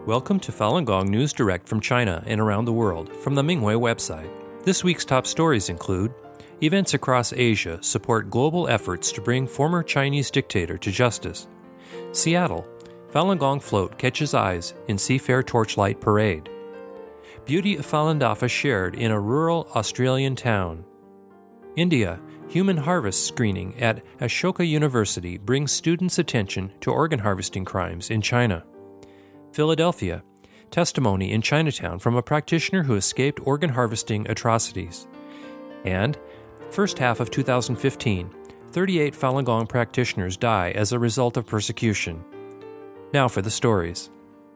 Welcome to Falun Gong News Direct from China and around the world from the Minghui website. This week's top stories include: events across Asia support global efforts to bring former Chinese dictator to justice. Seattle, Falun Gong float catches eyes in Seafair Torchlight Parade. Beauty of Falun Dafa shared in a rural Australian town. India, human harvest screening at Ashoka University brings students' attention to organ harvesting crimes in China. Philadelphia, testimony in Chinatown from a practitioner who escaped organ harvesting atrocities. And, first half of 2015, 38 Falun Gong practitioners die as a result of persecution. Now for the stories.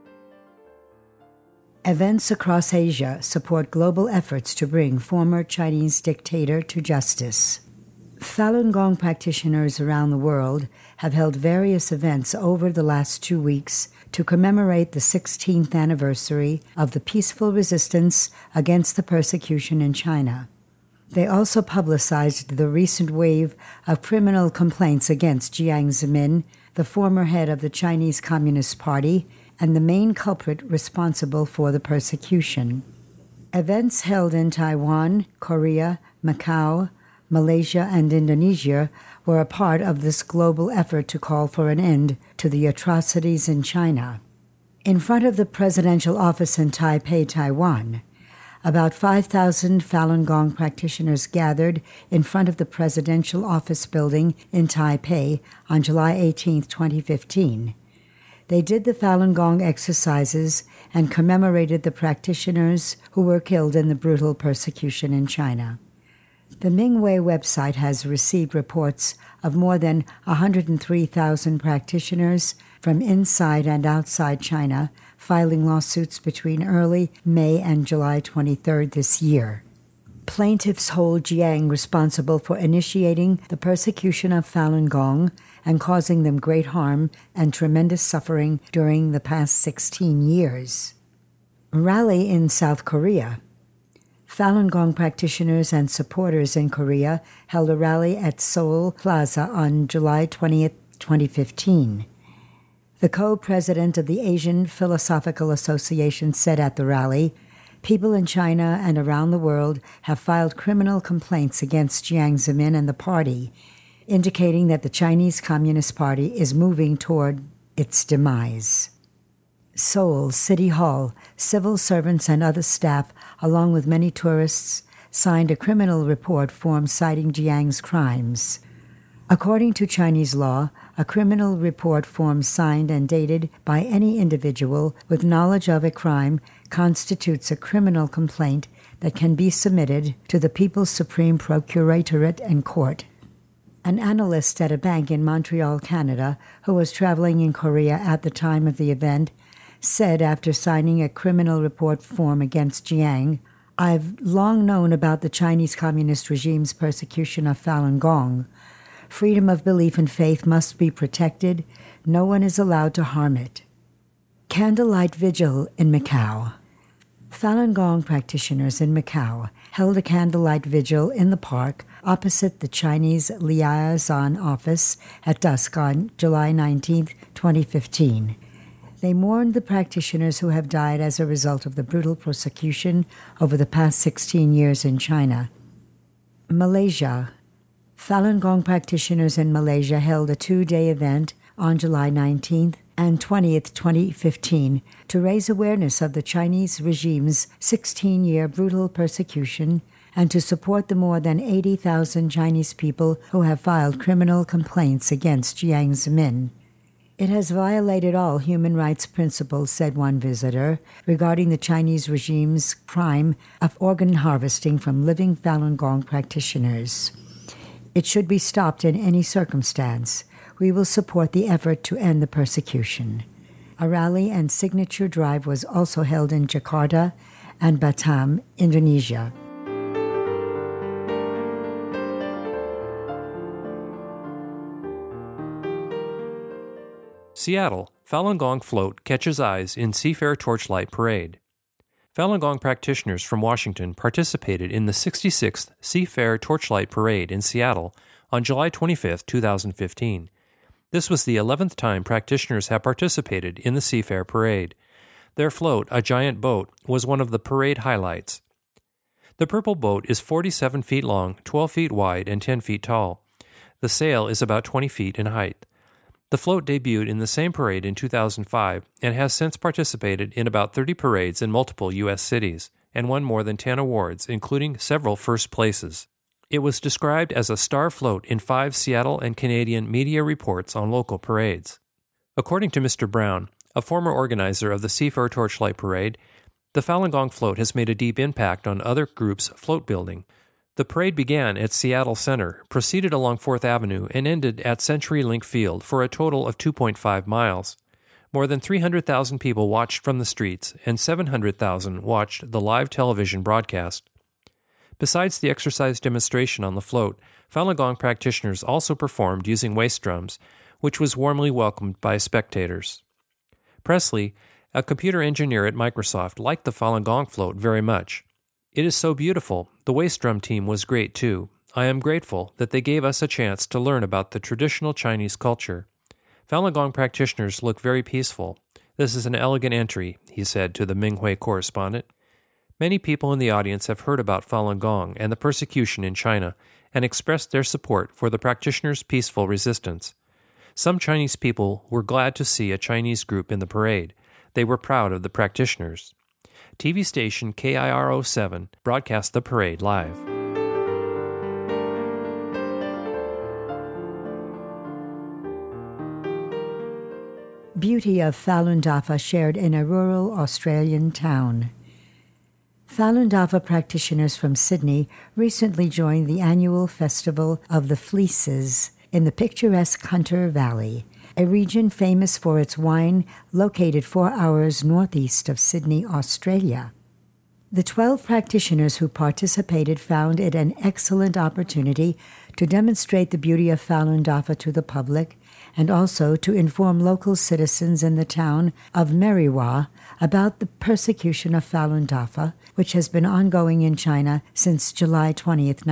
Events across Asia support global efforts to bring former Chinese dictator to justice. Falun Gong practitioners around the world have held various events over the last 2 weeks to commemorate the 16th anniversary of the peaceful resistance against the persecution in China. They also publicized the recent wave of criminal complaints against Jiang Zemin, the former head of the Chinese Communist Party and the main culprit responsible for the persecution. Events held in Taiwan, Korea, Macau, Malaysia, and Indonesia were a part of this global effort to call for an end to the atrocities in China. In front of the presidential office in Taipei, Taiwan, about 5,000 Falun Gong practitioners gathered in front of the presidential office building in Taipei on July 18, 2015. They did the Falun Gong exercises and commemorated the practitioners who were killed in the brutal persecution in China. The Minghui website has received reports of more than 103,000 practitioners from inside and outside China filing lawsuits between early May and July 23rd this year. Plaintiffs hold Jiang responsible for initiating the persecution of Falun Gong and causing them great harm and tremendous suffering during the past 16 years. Rally in South Korea. Falun Gong practitioners and supporters in Korea held a rally at Seoul Plaza on July 20th, 2015. The co-president of the Asian Philosophical Association said at the rally, "People in China and around the world have filed criminal complaints against Jiang Zemin and the party, indicating that the Chinese Communist Party is moving toward its demise." Seoul City Hall, civil servants and other staff, along with many tourists, signed a criminal report form citing Jiang's crimes. According to Chinese law, a criminal report form signed and dated by any individual with knowledge of a crime constitutes a criminal complaint that can be submitted to the People's Supreme Procuratorate and Court. An analyst at a bank in Montreal, Canada, who was traveling in Korea at the time of the event, said after signing a criminal report form against Jiang, "I've long known about the Chinese Communist regime's persecution of Falun Gong. Freedom of belief and faith must be protected. No one is allowed to harm it." Candlelight Vigil in Macau. Falun Gong practitioners in Macau held a candlelight vigil in the park opposite the Chinese liaison office at dusk on July 19, 2015. They mourned the practitioners who have died as a result of the brutal persecution over the past 16 years in China. Malaysia. Falun Gong practitioners in Malaysia held a 2-day event on July 19th and 20th, 2015, to raise awareness of the Chinese regime's 16-year brutal persecution and to support the more than 80,000 Chinese people who have filed criminal complaints against Jiang Zemin. "It has violated all human rights principles," said one visitor, regarding the Chinese regime's crime of organ harvesting from living Falun Gong practitioners. "It should be stopped in any circumstance. We will support the effort to end the persecution." A rally and signature drive was also held in Jakarta and Batam, Indonesia. Seattle, Falun Gong float catches eyes in Seafair Torchlight Parade. Falun Gong practitioners from Washington participated in the 66th Seafair Torchlight Parade in Seattle on July 25, 2015. This was the 11th time practitioners have participated in the Seafair Parade. Their float, a giant boat, was one of the parade highlights. The purple boat is 47 feet long, 12 feet wide, and 10 feet tall. The sail is about 20 feet in height. The float debuted in the same parade in 2005 and has since participated in about 30 parades in multiple U.S. cities and won more than 10 awards, including several first places. It was described as a star float in 5 Seattle and Canadian media reports on local parades. According to Mr. Brown, a former organizer of the Seafair Torchlight Parade, the Falun Gong float has made a deep impact on other groups' float building. The parade began at Seattle Center, proceeded along 4th Avenue, and ended at CenturyLink Field for a total of 2.5 miles. More than 300,000 people watched from the streets, and 700,000 watched the live television broadcast. Besides the exercise demonstration on the float, Falun Gong practitioners also performed using waist drums, which was warmly welcomed by spectators. Presley, a computer engineer at Microsoft, liked the Falun Gong float very much. "It is so beautiful. The waist drum team was great too. I am grateful that they gave us a chance to learn about the traditional Chinese culture. Falun Gong practitioners look very peaceful. This is an elegant entry," he said to the Minghui correspondent. Many people in the audience have heard about Falun Gong and the persecution in China and expressed their support for the practitioners' peaceful resistance. Some Chinese people were glad to see a Chinese group in the parade. They were proud of the practitioners. TV station KIRO7 broadcast the parade live. Beauty of Falun Dafa shared in a rural Australian town. Falun Dafa practitioners from Sydney recently joined the annual Festival of the Fleeces in the picturesque Hunter Valley, a region famous for its wine located 4 hours northeast of Sydney, Australia. The 12 practitioners who participated found it an excellent opportunity to demonstrate the beauty of Falun Dafa to the public and also to inform local citizens in the town of Meriwah about the persecution of Falun Dafa, which has been ongoing in China since July 20th,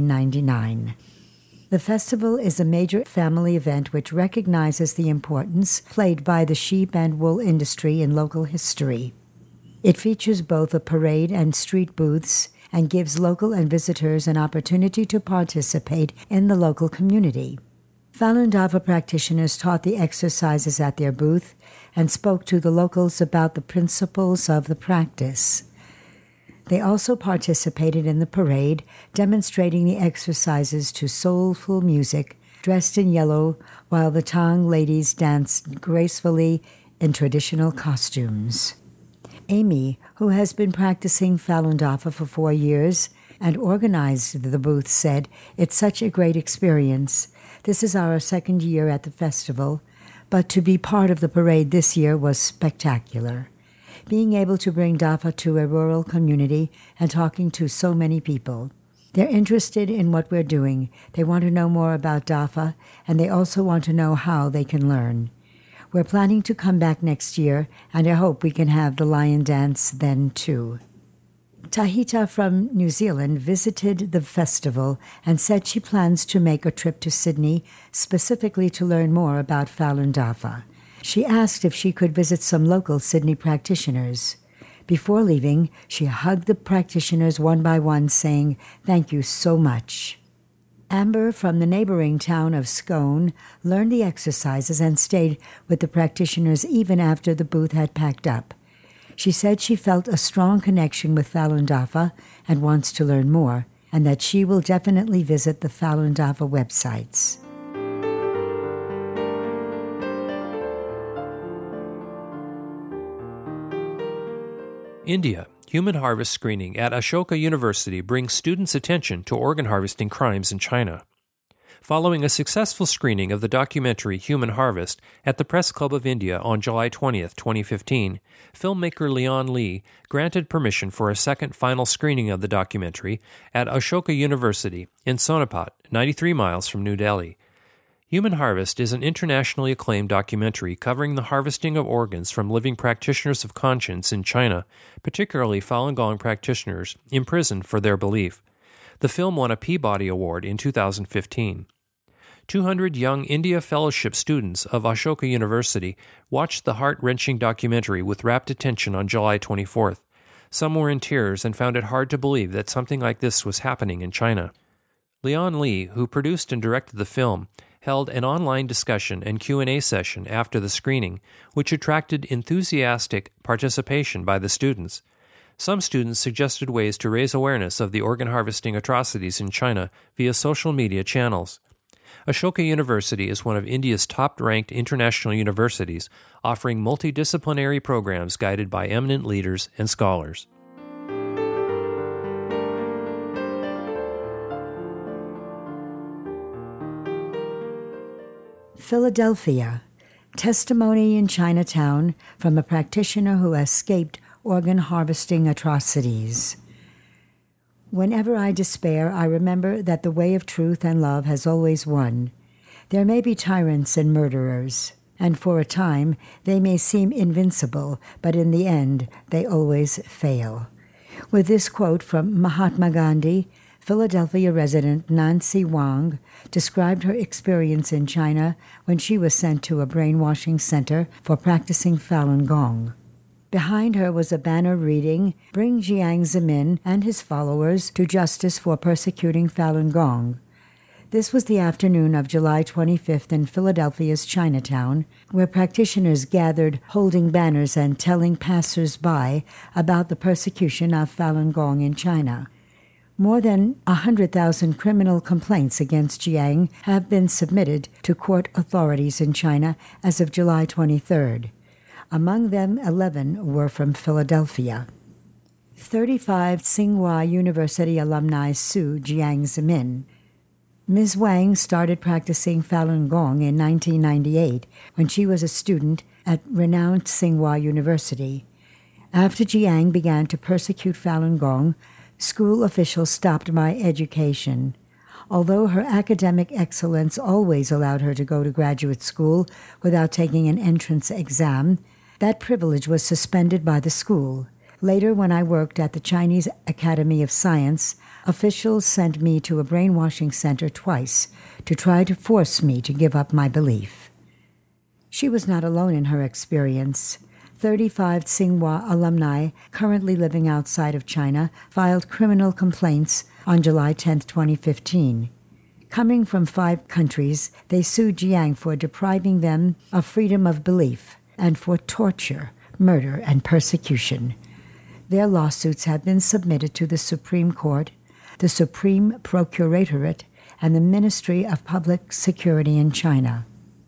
1999. The festival is a major family event which recognizes the importance played by the sheep and wool industry in local history. It features both a parade and street booths and gives local and visitors an opportunity to participate in the local community. Falun Dafa practitioners taught the exercises at their booth and spoke to the locals about the principles of the practice. They also participated in the parade, demonstrating the exercises to soulful music, dressed in yellow, while the Tang ladies danced gracefully in traditional costumes. Amy, who has been practicing Falun Dafa for 4 years and organized the booth, said, "It's such a great experience. This is our 2nd year at the festival, but to be part of the parade this year was spectacular. Being able to bring Dafa to a rural community and talking to so many people. They're interested in what we're doing. They want to know more about Dafa, and they also want to know how they can learn. We're planning to come back next year, and I hope we can have the lion dance then too." Tahita from New Zealand visited the festival and said she plans to make a trip to Sydney specifically to learn more about Falun Dafa. She asked if she could visit some local Sydney practitioners. Before leaving, she hugged the practitioners one by one, saying, "Thank you so much." Amber from the neighboring town of Scone learned the exercises and stayed with the practitioners even after the booth had packed up. She said she felt a strong connection with Falun Dafa and wants to learn more, and that she will definitely visit the Falun Dafa websites. India. Human harvest screening at Ashoka University brings students' attention to organ harvesting crimes in China. Following a successful screening of the documentary Human Harvest at the Press Club of India on July 20, 2015, filmmaker Leon Lee granted permission for a second final screening of the documentary at Ashoka University in Sonipat, 93 miles from New Delhi. Human Harvest is an internationally acclaimed documentary covering the harvesting of organs from living practitioners of conscience in China, particularly Falun Gong practitioners imprisoned for their belief. The film won a Peabody Award in 2015. 200 young India Fellowship students of Ashoka University watched the heart-wrenching documentary with rapt attention on July 24th. Some were in tears and found it hard to believe that something like this was happening in China. Leon Lee, who produced and directed the film, held an online discussion and Q&A session after the screening, which attracted enthusiastic participation by the students. Some students suggested ways to raise awareness of the organ harvesting atrocities in China via social media channels. Ashoka University is one of India's top-ranked international universities, offering multidisciplinary programs guided by eminent leaders and scholars. Philadelphia. Testimony in Chinatown from a practitioner who escaped organ harvesting atrocities. Whenever I despair, I remember that the way of truth and love has always won. There may be tyrants and murderers, and for a time they may seem invincible, but in the end they always fail. With this quote from Mahatma Gandhi, Philadelphia resident Nancy Wang described her experience in China when she was sent to a brainwashing center for practicing Falun Gong. Behind her was a banner reading, "Bring Jiang Zemin and his followers to justice for persecuting Falun Gong." This was the afternoon of July 25th in Philadelphia's Chinatown, where practitioners gathered holding banners and telling passers-by about the persecution of Falun Gong in China. More than 100,000 criminal complaints against Jiang have been submitted to court authorities in China as of July 23rd. Among them, 11 were from Philadelphia. 35 Tsinghua University alumni sue Jiang Zemin. Ms. Wang started practicing Falun Gong in 1998 when she was a student at renowned Tsinghua University. After Jiang began to persecute Falun Gong, school officials stopped my education. Although her academic excellence always allowed her to go to graduate school without taking an entrance exam, that privilege was suspended by the school. Later, when I worked at the Chinese Academy of Science, officials sent me to a brainwashing center twice to try to force me to give up my belief. She was not alone in her experience. 35 Tsinghua alumni currently living outside of China filed criminal complaints on July 10, 2015. Coming from 5 countries, they sued Jiang for depriving them of freedom of belief and for torture, murder, and persecution. Their lawsuits have been submitted to the Supreme Court, the Supreme Procuratorate, and the Ministry of Public Security in China.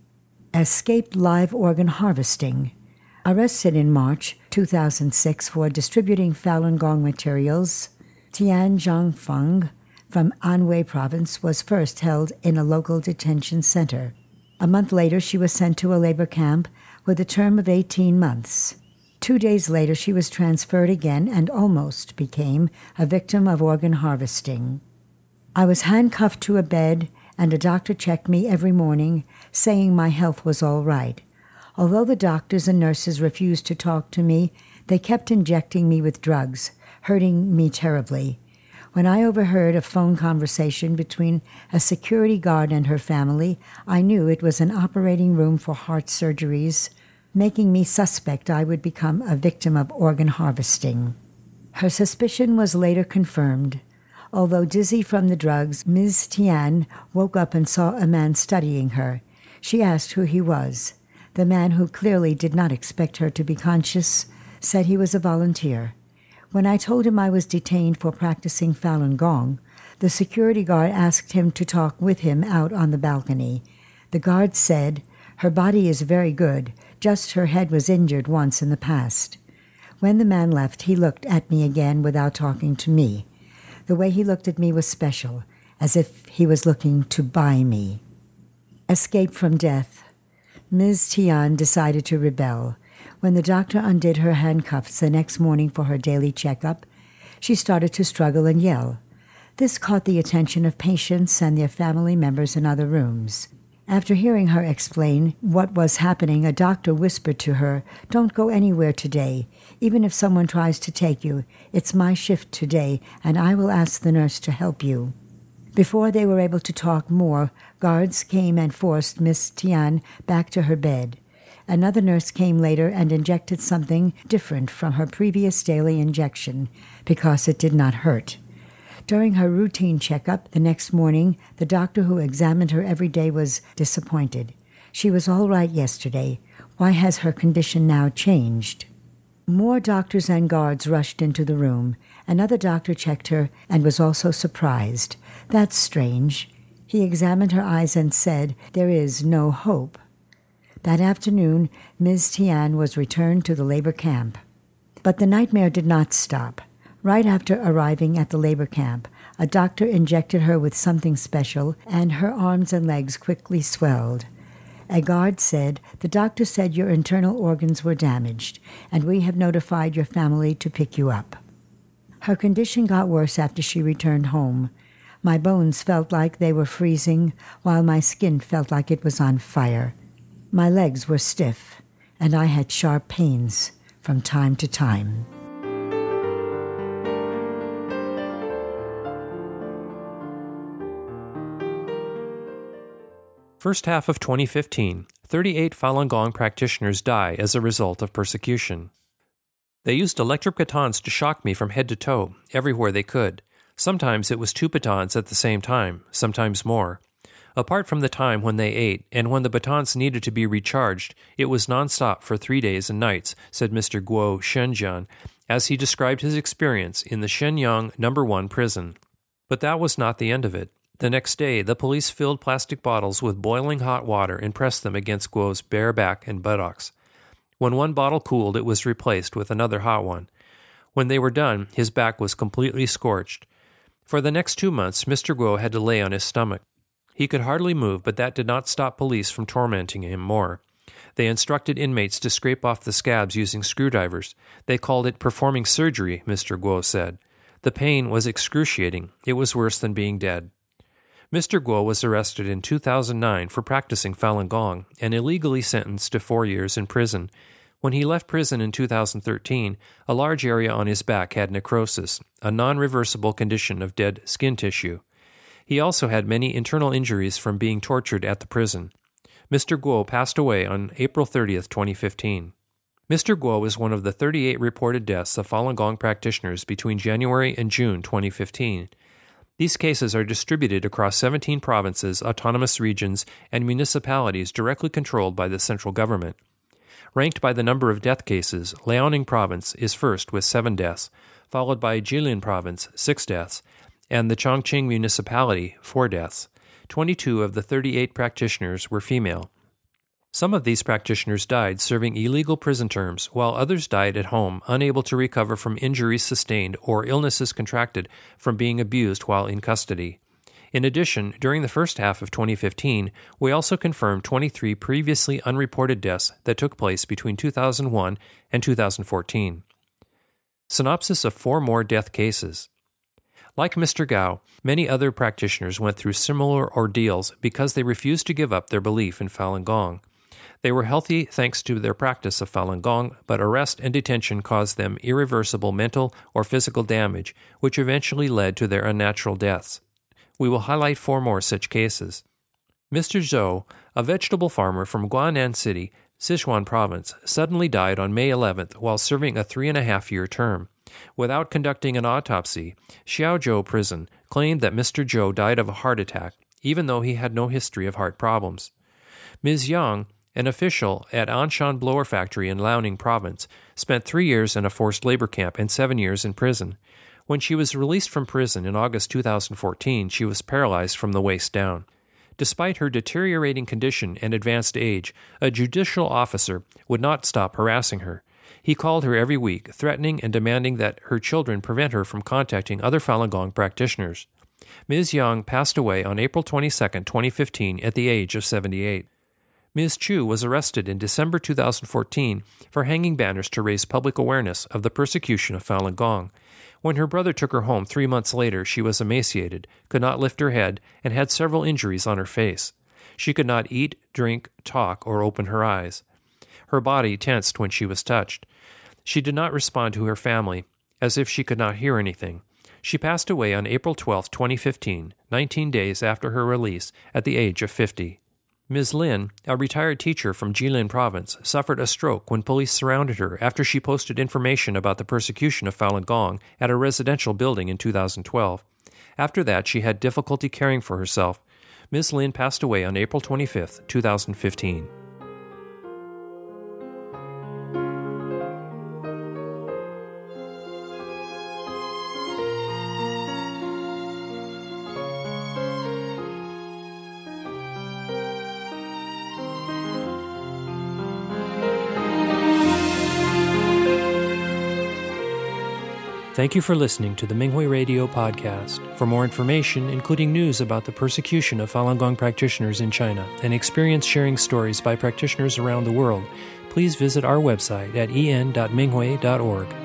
Escaped live organ harvesting. Arrested in March 2006 for distributing Falun Gong materials, Tian Zhangfeng from Anhui Province was first held in a local detention center. A month later, she was sent to a labor camp with a term of 18 months. 2 days later, she was transferred again and almost became a victim of organ harvesting. I was handcuffed to a bed, and a doctor checked me every morning, saying my health was all right. Although the doctors and nurses refused to talk to me, they kept injecting me with drugs, hurting me terribly. When I overheard a phone conversation between a security guard and her family, I knew it was an operating room for heart surgeries, making me suspect I would become a victim of organ harvesting. Her suspicion was later confirmed. Although dizzy from the drugs, Ms. Tian woke up and saw a man studying her. She asked who he was. The man, who clearly did not expect her to be conscious, said he was a volunteer. When I told him I was detained for practicing Falun Gong, the security guard asked him to talk with him out on the balcony. The guard said, "Her body is very good, just her head was injured once in the past." When the man left, he looked at me again without talking to me. The way he looked at me was special, as if he was looking to buy me. Escape from death. Ms. Tian decided to rebel. When the doctor undid her handcuffs the next morning for her daily checkup, she started to struggle and yell. This caught the attention of patients and their family members in other rooms. After hearing her explain what was happening, a doctor whispered to her, "Don't go anywhere today. Even if someone tries to take you, it's my shift today, and I will ask the nurse to help you." Before they were able to talk more, Guards came and forced Miss Tian back to her bed. Another nurse came later and injected something different from her previous daily injection because it did not hurt. During her routine checkup the next morning, the doctor who examined her every day was disappointed. She was all right yesterday. Why has her condition now changed? More doctors and guards rushed into the room. Another doctor checked her and was also surprised. That's strange. He examined her eyes and said, "There is no hope." That afternoon, Ms. Tian was returned to the labor camp. But the nightmare did not stop. Right after arriving at the labor camp, a doctor injected her with something special, and her arms and legs quickly swelled. A guard said, "The doctor said your internal organs were damaged, and we have notified your family to pick you up." Her condition got worse after she returned home. My bones felt like they were freezing, while my skin felt like it was on fire. My legs were stiff, and I had sharp pains from time to time. First half of 2015, 38 Falun Gong practitioners die as a result of persecution. They used electric batons to shock me from head to toe, everywhere they could. Sometimes it was 2 batons at the same time, sometimes more. Apart from the time when they ate and when the batons needed to be recharged, it was nonstop for 3 days and nights, said Mr. Guo Shenjian, as he described his experience in the Shenyang No. 1 prison. But that was not the end of it. The next day, the police filled plastic bottles with boiling hot water and pressed them against Guo's bare back and buttocks. When one bottle cooled, it was replaced with another hot one. When they were done, his back was completely scorched. For the next 2 months, Mr. Guo had to lay on his stomach. He could hardly move, but that did not stop police from tormenting him more. They instructed inmates to scrape off the scabs using screwdrivers. They called it performing surgery, Mr. Guo said. The pain was excruciating. It was worse than being dead. Mr. Guo was arrested in 2009 for practicing Falun Gong and illegally sentenced to 4 years in prison. When he left prison in 2013, a large area on his back had necrosis, a non-reversible condition of dead skin tissue. He also had many internal injuries from being tortured at the prison. Mr. Guo passed away on April 30, 2015. Mr. Guo was one of the 38 reported deaths of Falun Gong practitioners between January and June 2015. These cases are distributed across 17 provinces, autonomous regions, and municipalities directly controlled by the central government. Ranked by the number of death cases, Liaoning Province is first with 7 deaths, followed by Jilin Province, 6 deaths, and the Chongqing Municipality, 4 deaths. 22 of the 38 practitioners were female. Some of these practitioners died serving illegal prison terms, while others died at home, unable to recover from injuries sustained or illnesses contracted from being abused while in custody. In addition, during the first half of 2015, we also confirmed 23 previously unreported deaths that took place between 2001 and 2014. Synopsis of 4 more death cases. Like Mr. Gao, many other practitioners went through similar ordeals because they refused to give up their belief in Falun Gong. They were healthy thanks to their practice of Falun Gong, but arrest and detention caused them irreversible mental or physical damage, which eventually led to their unnatural deaths. We will highlight 4 more such cases. Mr. Zhou, a vegetable farmer from Guanan City, Sichuan Province, suddenly died on May 11th while serving a 3.5-year term. Without conducting an autopsy, Xiaozhou Prison claimed that Mr. Zhou died of a heart attack, even though he had no history of heart problems. Ms. Yang, an official at Anshan Blower Factory in Liaoning Province, spent 3 years in a forced labor camp and 7 years in prison. When she was released from prison in August 2014, she was paralyzed from the waist down. Despite her deteriorating condition and advanced age, a judicial officer would not stop harassing her. He called her every week, threatening and demanding that her children prevent her from contacting other Falun Gong practitioners. Ms. Yang passed away on April 22, 2015, at the age of 78. Ms. Chu was arrested in December 2014 for hanging banners to raise public awareness of the persecution of Falun Gong. When her brother took her home 3 months later, she was emaciated, could not lift her head, and had several injuries on her face. She could not eat, drink, talk, or open her eyes. Her body tensed when she was touched. She did not respond to her family, as if she could not hear anything. She passed away on April 12, 2015, 19 days after her release, at the age of 50. Ms. Lin, a retired teacher from Jilin Province, suffered a stroke when police surrounded her after she posted information about the persecution of Falun Gong at a residential building in 2012. After that, she had difficulty caring for herself. Ms. Lin passed away on April 25, 2015. Thank you for listening to the Minghui Radio podcast. For more information, including news about the persecution of Falun Gong practitioners in China and experience-sharing stories by practitioners around the world, please visit our website at en.minghui.org.